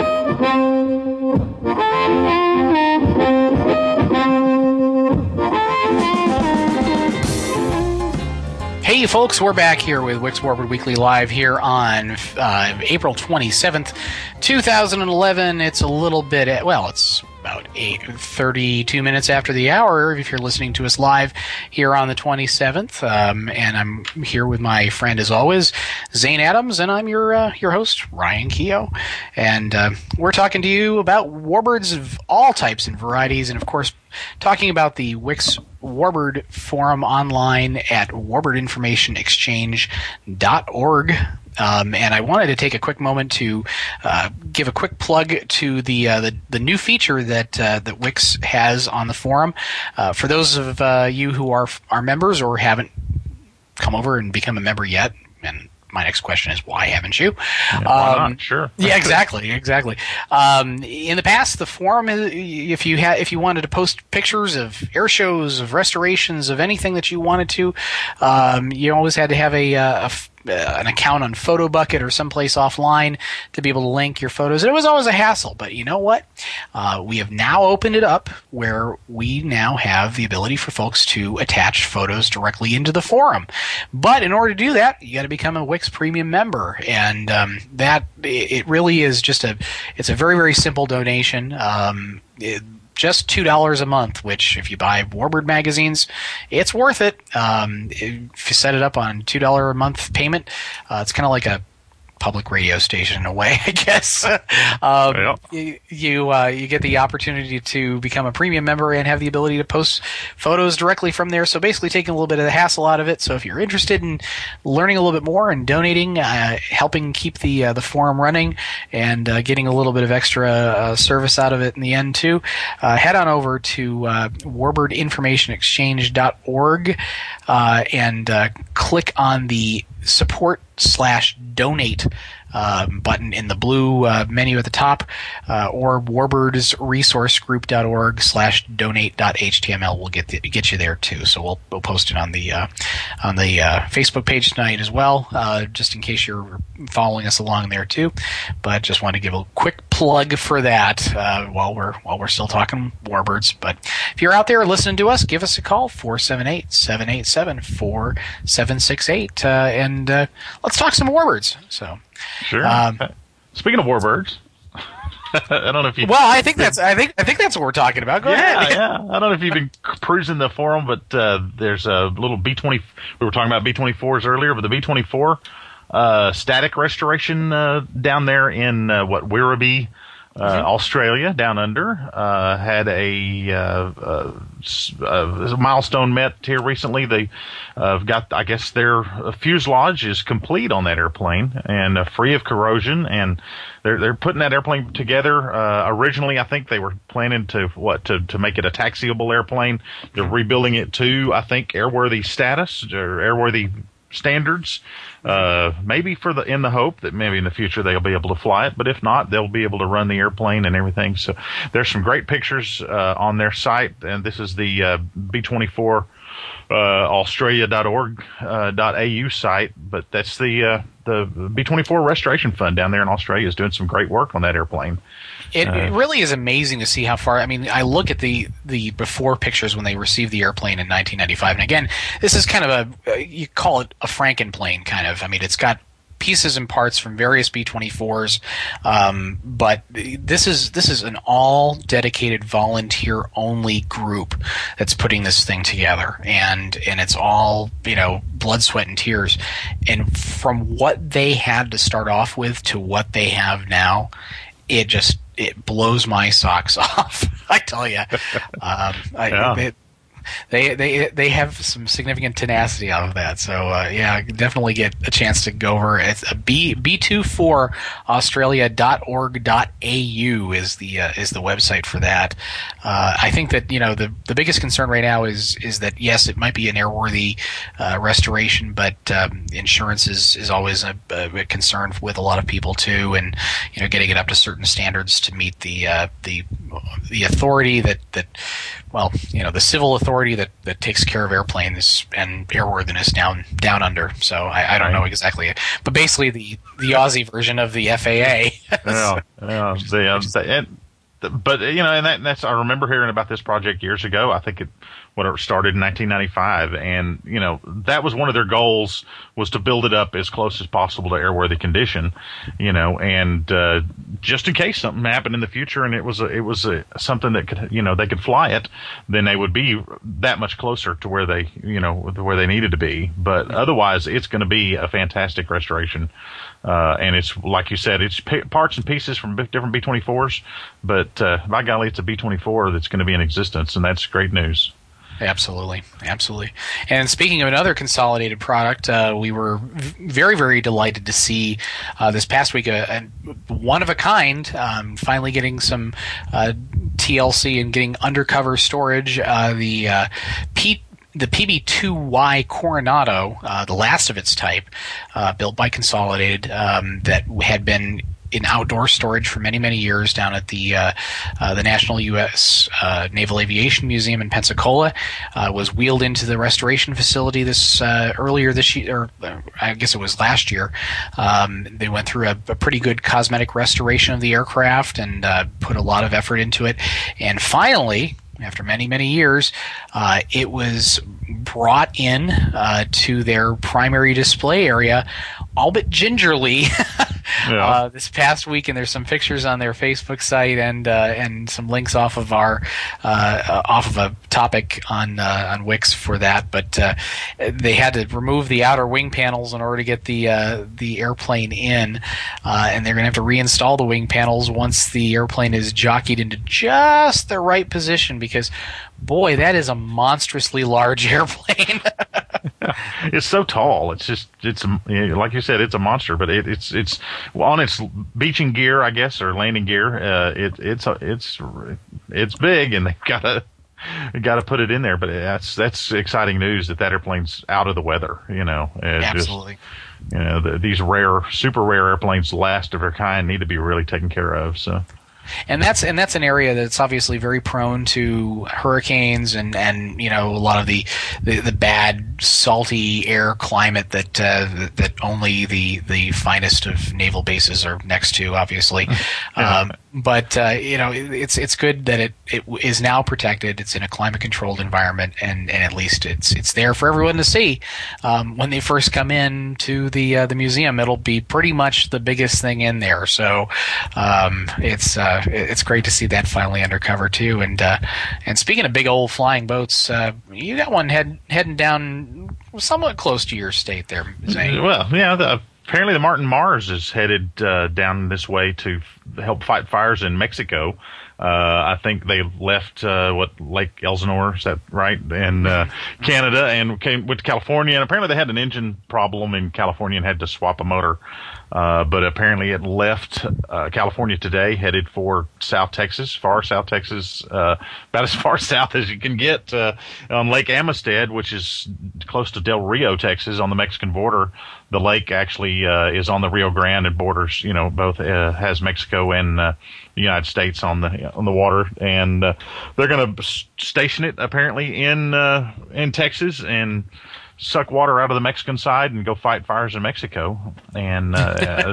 Hey folks, we're back here with Wix Warbird Weekly Live here on uh, April twenty-seventh, two thousand eleven. It's a little bit, well, it's about eight, thirty-two minutes after the hour if you're listening to us live here on the twenty-seventh. Um, and I'm here with my friend, as always, Zane Adams, and I'm your uh, your host, Ryan Keogh. And uh, we're talking to you about warbirds of all types and varieties, and of course, talking about the Wix Warbird forum online at warbird information exchange dot org. Um, and I wanted to take a quick moment to uh, give a quick plug to the uh, the, the new feature that uh, that Wix has on the forum. Uh, for those of uh, you who are are members or haven't come over and become a member yet, and my next question is, why haven't you? Yeah, why um, not? Sure. Yeah, exactly, exactly. Um, in the past, the forum, if you had, if you wanted to post pictures of air shows, of restorations, of anything that you wanted to, um, you always had to have a, a, a an account on PhotoBucket or someplace offline to be able to link your photos. And it was always a hassle, but you know what? Uh, we have now opened it up where we now have the ability for folks to attach photos directly into the forum. But in order to do that, you got to become a Wix Premium member, and um, that it really is just a it's a very very simple donation. Um, it, Just two dollars a month, which if you buy Warbird magazines, it's worth it. Um, if you set it up on two dollars a month payment, uh, it's kind of like a public radio station in a way, I guess. um, yeah. You you, uh, you get the opportunity to become a premium member and have the ability to post photos directly from there. So basically taking a little bit of the hassle out of it. So if you're interested in learning a little bit more and donating, uh, helping keep the uh, the forum running and uh, getting a little bit of extra uh, service out of it in the end too, uh, head on over to uh, warbird information exchange dot org uh, and uh, click on the support slash donate um, button in the blue uh, menu at the top, uh, or warbirds resource group dot org slash donate dot h t m l will get the, get you there too. So we'll we'll post it on the uh, on the uh, Facebook page tonight as well, uh, just in case you're following us along there too. But just want to give a quick plug for that uh, while we're while we're still talking warbirds. But if you're out there listening to us, give us a call, four seven eight, seven eight seven, four seven six eight, uh, and uh, let's talk some warbirds. So. Sure. Um, Speaking of warbirds, I don't know if you. Well, I think that's I think I think that's what we're talking about. Go yeah, ahead. Yeah, I don't know if you've been cruising the forum, but uh, there's a little B twenty. We were talking about B twenty-fours earlier, but the B twenty-four uh, static restoration uh, down there in uh, what Werribee Uh, mm-hmm. Australia, down under, uh, had a, uh, uh, a milestone met here recently. They uh, got, I guess, their fuselage is complete on that airplane and uh, free of corrosion. And they're they're putting that airplane together. Uh, originally, I think they were planning to what to to make it a taxiable airplane. They're rebuilding it to, I think, airworthy status or airworthy standards, uh, maybe for the in the hope that maybe in the future they'll be able to fly it, but if not, they'll be able to run the airplane and everything. So there's some great pictures uh, on their site, and this is the uh, B twenty-four uh, Australia dot org uh, .au site, but that's the uh, the B twenty-four Restoration Fund down there in Australia is doing some great work on that airplane. It, uh, it really is amazing to see how far. I mean, I look at the, the before pictures when they received the airplane in nineteen ninety-five, and again, this is kind of a you call it a Frankenplane kind of. I mean, it's got pieces and parts from various B twenty-fours, um, but this is this is an all dedicated volunteer only group that's putting this thing together, and and it's all, you know, blood, sweat, and tears. And from what they had to start off with to what they have now, it just it blows my socks off. I tell you, um, I, yeah. it, they they they have some significant tenacity out of that. So uh, yeah, definitely get a chance to go over. It's a B B twenty-four Australia dot org dot A U is the uh, is the website for that. Uh, I think that, you know, the the biggest concern right now is is that yes, it might be an airworthy uh, restoration, but um, insurance is is always a, a concern with a lot of people too, and you know, getting it up to certain standards to meet the uh, the the authority that that well, you know, the civil authority that, that takes care of airplanes and airworthiness down down under. So I, I don't know exactly, but basically the, the Aussie version of the F A A. yeah, yeah. The, um, the, and, but you know, and that, that's I remember hearing about this project years ago. I think it when it started in nineteen ninety-five, and you know, that was one of their goals, was to build it up as close as possible to airworthy condition, you know, and uh, just in case something happened in the future and it was a, it was a, something that could, you know, they could fly it, then they would be that much closer to where they, you know, where they needed to be. But otherwise, it's going to be a fantastic restoration. Uh, and it's, like you said, it's p- parts and pieces from b- different B twenty-fours, but uh, by golly, it's a B twenty-four that's going to be in existence, and that's great news. Absolutely, absolutely. And speaking of another consolidated product, uh, we were v- very, very delighted to see uh, this past week a, a one of a kind, um, finally getting some uh, T L C and getting undercover storage. Uh, the uh, P. The P B two Y Coronado, uh, the last of its type, uh, built by Consolidated, um, that had been in outdoor storage for many, many years down at the uh, uh, the National U S Uh, Naval Aviation Museum in Pensacola, uh, was wheeled into the restoration facility this uh, earlier this year, or uh, I guess it was last year. Um, they went through a, a pretty good cosmetic restoration of the aircraft and uh, put a lot of effort into it, and finally, after many, many years, uh, it was brought in uh, to their primary display area, all but gingerly, yeah. uh, this past week. And there's some pictures on their Facebook site and uh, and some links off of our uh, off of a topic on uh, on Wix for that. But uh, they had to remove the outer wing panels in order to get the uh, the airplane in, uh, and they're going to have to reinstall the wing panels once the airplane is jockeyed into just the right position. Because, boy, that is a monstrously large airplane. It's so tall. It's just, it's like you said, it's a monster. But it, it's it's on its beaching gear, I guess, or landing gear. Uh, it, it's it's it's big, and they've got to got to put it in there. But that's that's exciting news that that airplane's out of the weather. You know, it absolutely. Just, you know, the, these rare, super rare airplanes, the last of their kind, need to be really taken care of. So. And that's and that's an area that's obviously very prone to hurricanes and, and you know, a lot of the, the, the bad salty air climate that uh, that only the, the finest of naval bases are next to, obviously. Yeah. Um, but uh, you know, it's it's good that it, it is now protected. It's in a climate controlled environment, and, and at least it's it's there for everyone to see. Um, when they first come in to the uh, the museum, it'll be pretty much the biggest thing in there. So um, it's uh, it's great to see that finally undercover too. And uh, and speaking of big old flying boats, uh, you got one head, heading down somewhat close to your state there, Zane. Well, yeah, the, apparently the Martin Mars is headed uh, down this way to f- help fight fires in Mexico. Uh, I think they left, uh, what, Lake Elsinore, is that right? And, uh, Canada, and came, went to California, and apparently they had an engine problem in California and had to swap a motor. Uh, but apparently it left, uh, California today, headed for South Texas, far South Texas, uh, about as far south as you can get, uh, on Lake Amistad, which is close to Del Rio, Texas, on the Mexican border. The lake actually, uh, is on the Rio Grande and borders, you know, both, uh, has Mexico and, uh, the United States on the, on the water. And, uh, they're going to station it apparently in, uh, in Texas and suck water out of the Mexican side and go fight fires in Mexico. And, uh,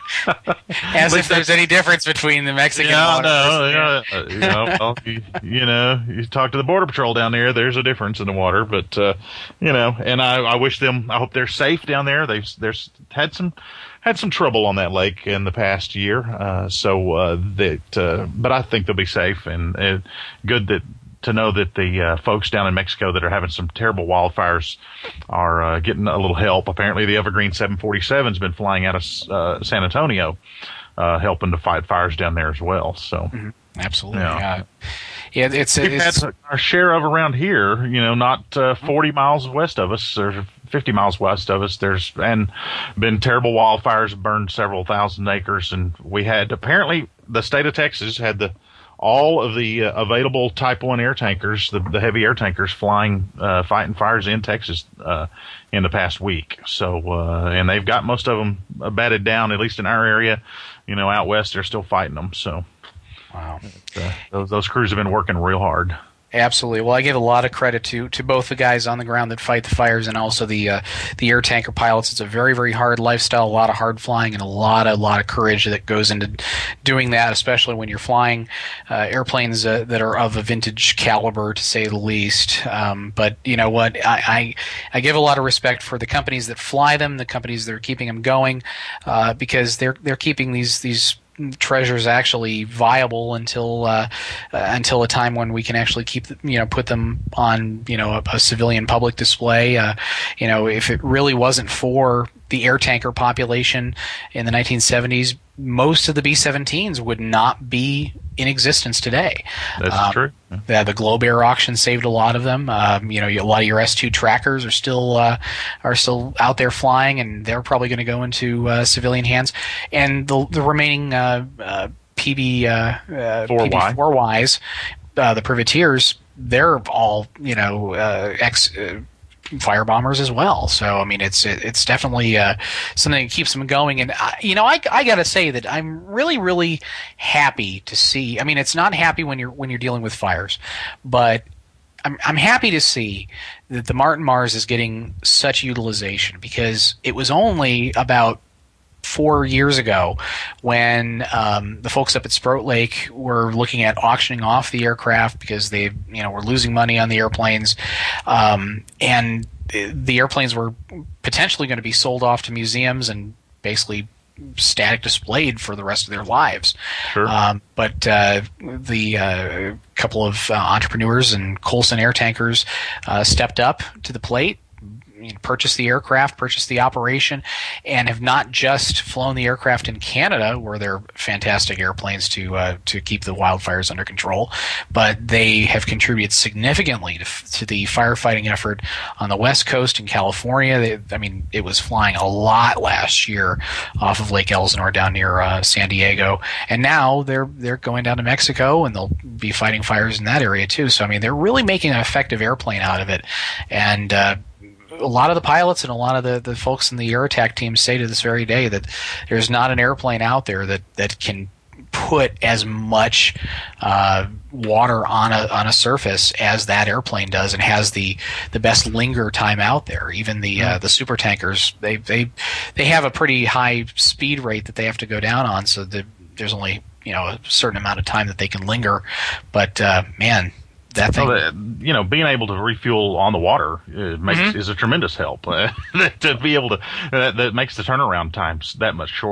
as if there's any difference between the Mexican yeah, water. No, yeah, uh, you know, well, you, you know, you talk to the Border Patrol down there, there's a difference in the water, but, uh, you know, and I, I wish them, I hope they're safe down there. They've, there's had some, had some trouble on that lake in the past year. Uh, so, uh, that, uh, but I think they'll be safe, and uh, good that, to know that the uh, folks down in Mexico that are having some terrible wildfires are uh, getting a little help. Apparently the Evergreen seven forty-seven has been flying out of uh, San Antonio, uh, helping to fight fires down there as well. So, mm-hmm. Absolutely. Yeah. Uh, yeah, it's, We've it's had our share of around here, you know, not uh, forty miles west of us or fifty miles west of us. There's and been terrible wildfires, burned several thousand acres. And we had, apparently the state of Texas had the, all of the uh, available Type one air tankers, the, the heavy air tankers flying, uh, fighting fires in Texas, uh, in the past week. So, uh, and they've got most of them batted down, at least in our area. You know, out west, they're still fighting them. So, wow. Uh, those, those crews have been working real hard. Absolutely. Well, I give a lot of credit to, to both the guys on the ground that fight the fires and also the uh, the air tanker pilots. It's a very, very hard lifestyle, a lot of hard flying, and a lot, a lot of courage that goes into doing that, especially when you're flying uh, airplanes uh, that are of a vintage caliber, to say the least. Um, but you know what? I, I I give a lot of respect for the companies that fly them, the companies that are keeping them going, uh, because they're they're keeping these these. treasures actually viable until uh, uh, until a time when we can actually keep you know put them on you know a, a civilian public display. Uh, you know, if it really wasn't for the air tanker population in the nineteen seventies, most of the B seventeens would not be in existence today. That's um, true. Yeah. The Globe Air auction saved a lot of them. Um, you know, a lot of your S two trackers are still uh, are still out there flying, and they're probably going to go into uh, civilian hands. And the the remaining uh, uh, P B uh, uh, four Y. P B four Ys, uh, the privateers, they're all you know uh, ex. Uh, fire bombers as well. So I mean, it's it, it's definitely uh, something that keeps them going. And I, you know, I I gotta say that I'm really really happy to see. I mean, it's not happy when you're when you're dealing with fires, but I'm I'm happy to see that the Martin Mars is getting such utilization, because it was only about four years ago when um, the folks up at Sproat Lake were looking at auctioning off the aircraft because they you know were losing money on the airplanes, um, and the airplanes were potentially going to be sold off to museums and basically static displayed for the rest of their lives. Sure. Um, but uh, the uh, couple of uh, entrepreneurs and Colson Air Tankers uh, stepped up to the plate, purchased the aircraft, purchased the operation, and have not just flown the aircraft in Canada, where they're fantastic airplanes to uh, to keep the wildfires under control, but they have contributed significantly to, to the firefighting effort on the West Coast in California. They, I mean, it was flying a lot last year off of Lake Elsinore down near uh, San Diego, and now they're they're going down to Mexico, and they'll be fighting fires in that area too. So I mean, they're really making an effective airplane out of it, and uh, a lot of the pilots and a lot of the, the folks in the air attack teams say to this very day that there's not an airplane out there that, that can put as much uh, water on a on a surface as that airplane does, and has the, the best linger time out there. Even the uh, the super tankers, they they they have a pretty high speed rate that they have to go down on, so that there's only you know a certain amount of time that they can linger. But uh, man. That thing. Well, you know, being able to refuel on the water uh, makes Mm-hmm. is a tremendous help. Uh, to be able to uh, that makes the turnaround times that much shorter.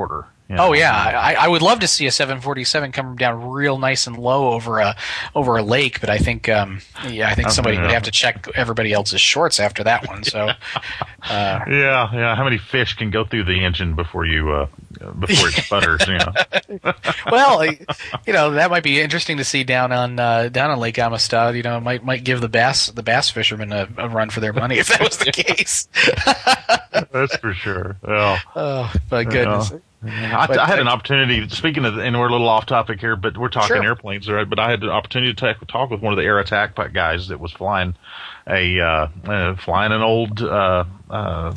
You know? Oh yeah, I, I would love to see a seven forty-seven come down real nice and low over a over a lake, but I think um, yeah, I think somebody yeah. would have to check everybody else's shorts after that one. So uh, yeah, yeah. How many fish can go through the engine before you uh, before it sputters? You know. Well, you know that might be interesting to see down on uh, down on Lake Amistad. You know, it might might give the bass the bass fishermen a, a run for their money if that was the case. That's for sure. Well, oh my goodness. Yeah. I, I had an opportunity, speaking of, and we're a little off topic here, but we're talking Sure. airplanes, right? But I had the opportunity to talk, talk with one of the air attack guys that was flying a, uh, uh flying an old, uh, uh,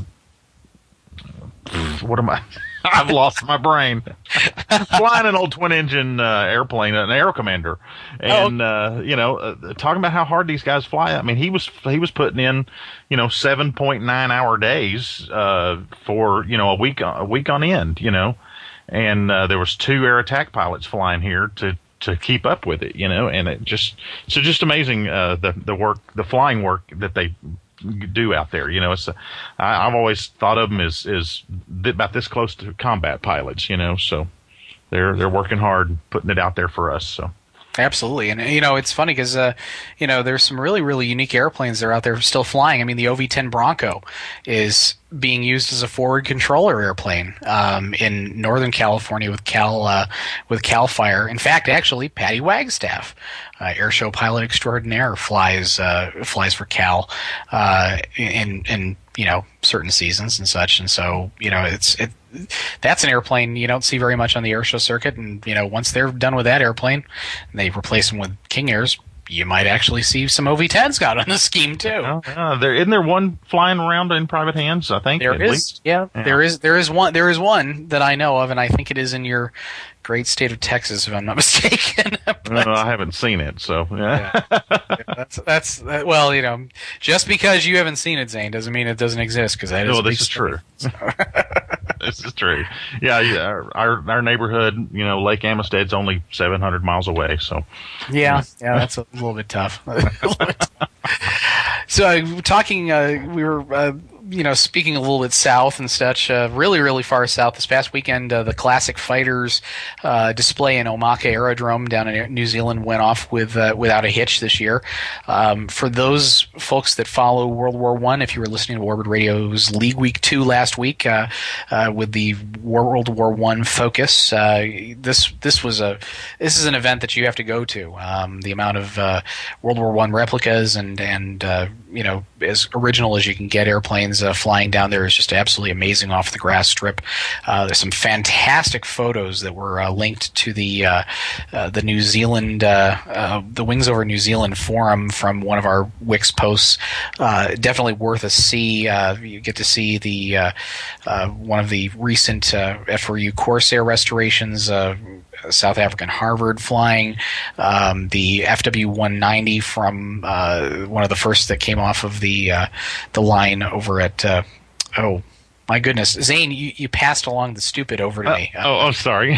what am I? I've lost my brain. Flying an old twin engine, uh, airplane, an Aero Commander. And, oh. uh, you know, uh, talking about how hard these guys fly. I mean, he was, he was putting in, you know, seven point nine hour days, uh, for, you know, a week, a week on end, you know, and, uh, there was two air attack pilots flying here to, to keep up with it, you know, and it just, so just amazing, uh, the, the work, the flying work that they do out there. You know, it's, uh, I, I've always thought of them as, as th- about this close to combat pilots, you know, so they're, they're working hard, putting it out there for us. So. Absolutely. And, you know, it's funny because, uh, you know, there's some really, really unique airplanes that are out there still flying. I mean, the O V ten Bronco is being used as a forward controller airplane um, in Northern California with Cal uh, with Cal Fire. In fact, actually, Patty Wagstaff, uh, airshow pilot extraordinaire, flies uh, flies for Cal uh, in in you know certain seasons and such. And so, you know, it's it. That's an airplane you don't see very much on the airshow circuit, and you know once they're done with that airplane, and they replace them with King Airs, you might actually see some O V tens got on the scheme too. Oh, yeah. There isn't there one flying around in private hands? I think there is. Yeah, yeah, there is. There is one. There is one that I know of, and I think it is in your great state of Texas, if I'm not mistaken. No, I haven't seen it, so yeah. yeah. yeah that's that's that, well, you know, just because you haven't seen it, Zane, doesn't mean it doesn't exist. Because that is no, this is true. This is true. Yeah, yeah. Our our neighborhood, you know, Lake Amistad's only seven hundred miles away, so yeah, yeah, that's a little bit tough. A little bit tough. So, uh, talking, uh, we were. Uh, you know, speaking a little bit south and such, uh, really, really far south. This past weekend, uh, the Classic Fighters uh, display in Omaka Aerodrome down in New Zealand went off with uh, without a hitch this year. Um, for those folks that follow World War One, if you were listening to Warbird Radio's League Week Two last week uh, uh, with the World War One focus, uh, this this was a this is an event that you have to go to. Um, the amount of uh, World War One replicas and and uh, you know as original as you can get airplanes. Uh, flying down there is just absolutely amazing off the grass strip. Uh, there's some fantastic photos that were uh, linked to the uh, uh, the New Zealand uh, uh, the Wings Over New Zealand forum from one of our Wix posts. Uh, definitely worth a see. Uh, you get to see the uh, uh, one of the recent uh, F R U Corsair restorations. Uh, South African Harvard flying, um, the F W one ninety from uh, one of the first that came off of the uh, the line over at uh, oh my goodness, Zane, you, you passed along the stupid over to uh, me. Oh, I'm sorry.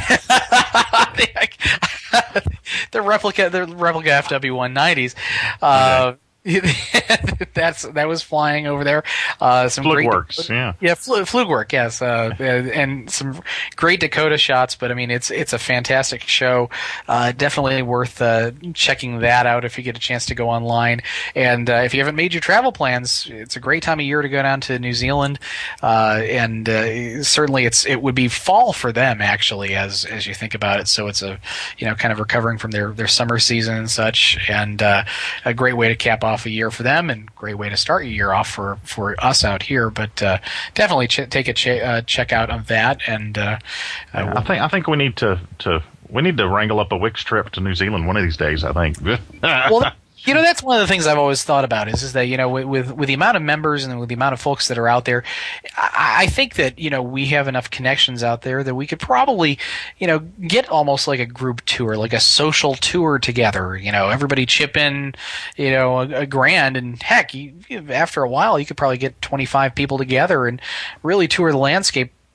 the replica, the replica F W one nineties. Uh, okay. That's that was flying over there. Uh, some Flug great works, yeah, yeah, fl- Flugwork, yes, uh, and some great Dakota shots. But I mean, it's it's a fantastic show. Uh, definitely worth uh, checking that out if you get a chance to go online. And uh, if you haven't made your travel plans, it's a great time of year to go down to New Zealand. Uh, and uh, certainly, it's it would be fall for them actually, as as you think about it. So it's a you know kind of recovering from their their summer season and such, and uh, a great way to cap off a year for them, and great way to start your year off for, for us out here. But uh, definitely ch- take a ch- uh, check out of that. And uh, yeah, I think I think we need to, to we need to wrangle up a Wix trip to New Zealand one of these days. I think. Well, you know, that's one of the things I've always thought about is, is that, you know, with, with, with the amount of members and with the amount of folks that are out there, I, I think that, you know, we have enough connections out there that we could probably, you know, get almost like a group tour, like a social tour together, you know, everybody chip in, you know, a, a grand, and heck, you, after a while, you could probably get twenty-five people together and really tour the landscape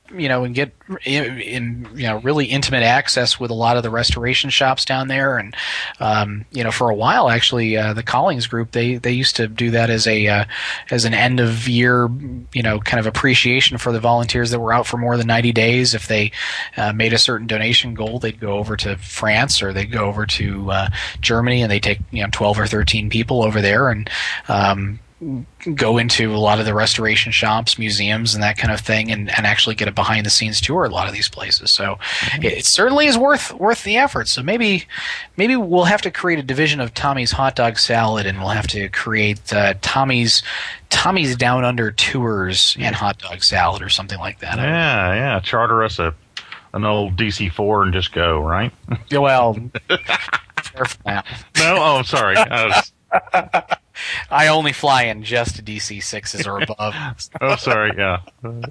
you know, and get in, in you know really intimate access with a lot of the restoration shops down there. And um, you know, for a while actually, uh, the Callings group they they used to do that as a uh, as an end of year, you know, kind of appreciation for the volunteers that were out for more than ninety days. If they uh, made a certain donation goal, they'd go over to France or they'd go over to uh, Germany, and they take you know twelve or thirteen people over there and um, go into a lot of the restoration shops, museums, and that kind of thing, and, and actually get a behind-the-scenes tour at a lot of these places. So mm-hmm. it, it certainly is worth worth the effort. So maybe maybe we'll have to create a division of Tommy's Hot Dog Salad, and we'll have to create uh, Tommy's Tommy's Down Under Tours and Hot Dog Salad or something like that. Yeah, yeah. Charter us a an old D C four and just go, right? Yeah, well, careful now. No, oh, sorry. I was... I only fly in just D C sixes or above. Oh, sorry, yeah. Oh,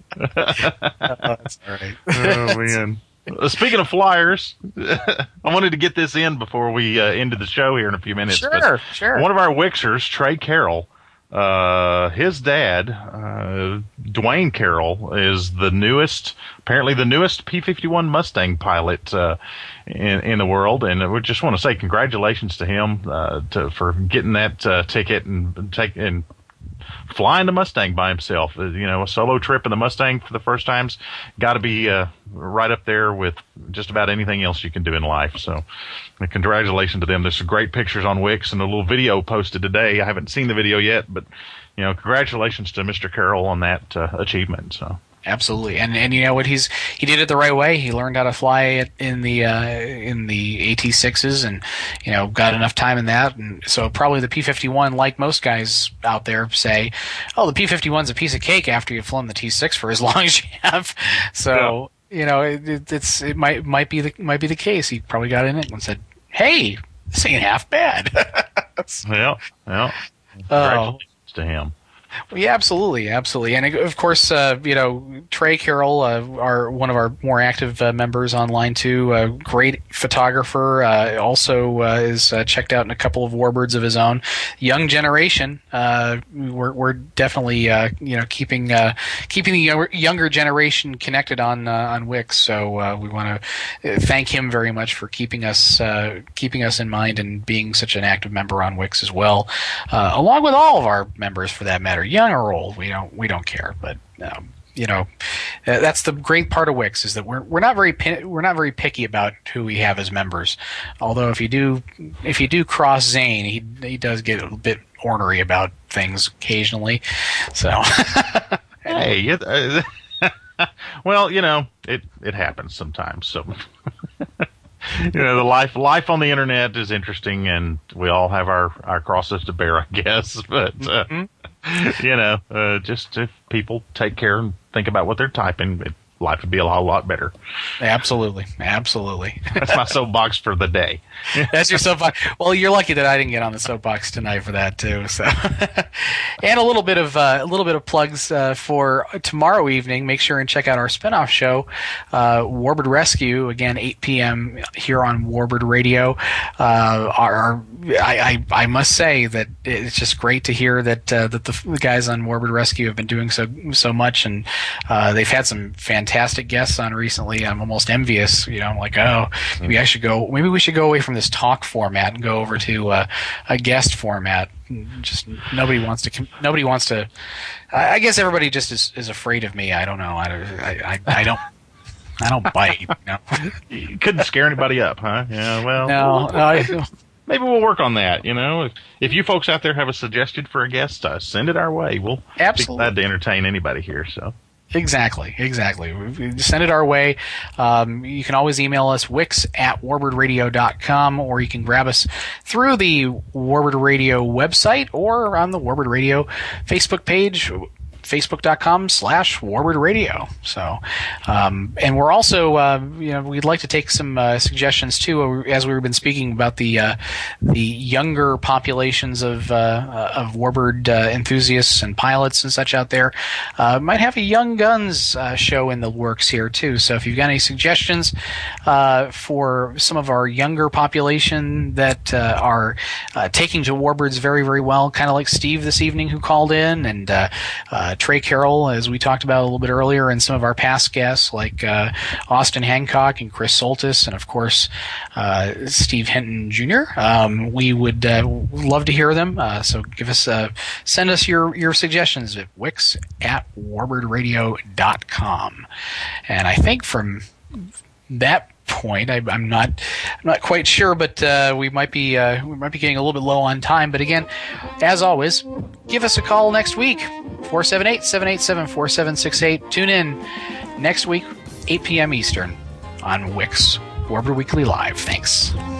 that's all right. Oh, man. Speaking of flyers, I wanted to get this in before we uh, ended the show here in a few minutes. Sure, sure. One of our Wixers, Trey Carroll, uh, his dad, uh, Dwayne Carroll, is the newest, apparently the newest P fifty-one Mustang pilot uh, in in the world, and we just want to say congratulations to him uh, to, for getting that uh, ticket and take and flying the Mustang by himself. Uh, you know, a solo trip in the Mustang for the first time's got to be uh, right up there with just about anything else you can do in life. So, uh, congratulations to them. There's some great pictures on Wix and a little video posted today. I haven't seen the video yet, but you know, congratulations to Mister Carroll on that uh, achievement. So. Absolutely, and and you know what, he's he did it the right way. He learned how to fly it in the uh, in the A T sixes, and you know got enough time in that. And so probably the P fifty-one, like most guys out there, say, oh, the P fifty-one's a piece of cake after you've flown the T six for as long as you have. So yeah. you know it, it, it's it might might be the might be the case. He probably got in it and said, hey, this ain't half bad. yeah, yeah. Congratulations oh. to him. Well, yeah, absolutely, absolutely, and of course, uh, you know, Trey Carroll, uh, are one of our more active uh, members online too. A great photographer, uh, also uh, is uh, checked out in a couple of warbirds of his own. Young generation, uh, we're we're definitely uh, you know keeping uh, keeping the younger, younger generation connected on uh, on Wix. So uh, we want to thank him very much for keeping us uh, keeping us in mind and being such an active member on Wix as well, uh, along with all of our members for that matter. Young or old, we don't we don't care. But um, you know, uh, that's the great part of Wix is that we're we're not very we're not very picky about who we have as members. Although if you do if you do cross Zane, he he does get a bit ornery about things occasionally. So hey, it, uh, well, you know, it it happens sometimes. So. You know, the life life on the internet is interesting, and we all have our, our crosses to bear, I guess. But uh, mm-hmm. you know, uh, just if people take care and think about what they're typing, it, life would be a whole lot better. Absolutely, absolutely. That's my soapbox for the day. That's your soapbox. Well, you're lucky that I didn't get on the soapbox tonight for that too. So, and a little bit of uh, a little bit of plugs uh, for tomorrow evening. Make sure and check out our spinoff show, uh, Warbird Rescue. Again, eight p.m. here on Warbird Radio. Uh, our, our I, I I must say that it's just great to hear that uh, that the, the guys on Warbird Rescue have been doing so so much, and uh, they've had some fantastic guests on recently. I'm almost envious. You know, I'm like, oh, maybe I should go. Maybe we should go away from this talk format and go over to uh, a guest format. Just nobody wants to. Nobody wants to. I, I guess everybody just is, is afraid of me. I don't know. I I, I don't. I don't bite. You know? You couldn't scare anybody up, huh? Yeah. Well. No. no I, Maybe we'll work on that. You know, if, if you folks out there have a suggestion for a guest, uh, send it our way. We'll Absolutely. be glad to entertain anybody here. So. Exactly, exactly. Send it our way. Um, you can always email us, wix at warbird radio dot com, or you can grab us through the Warbird Radio website or on the Warbird Radio Facebook page, facebook.com slash Warbird Radio. So, um, and we're also, uh, you know, we'd like to take some uh, suggestions too, as we've been speaking about the uh, the younger populations of uh, of Warbird uh, enthusiasts and pilots and such out there. Uh, might have a Young Guns uh, show in the works here too. So if you've got any suggestions uh, for some of our younger population that uh, are uh, taking to Warbirds very, very well, kind of like Steve this evening who called in, and uh, uh, Trey Carroll, as we talked about a little bit earlier, and some of our past guests like uh, Austin Hancock and Chris Soltis, and of course uh, Steve Hinton Junior Um, we would uh, love to hear them. Uh, so give us uh, send us your, your suggestions at wix at warbird radio dot com. And I think from that point, I, I'm not I'm not quite sure, but uh, we might be uh, we might be getting a little bit low on time. But again, as always, give us a call next week, four seven eight, seven eight seven, four seven six eight. Tune in next week, eight p.m. Eastern on Wix Warbird Weekly Live. Thanks.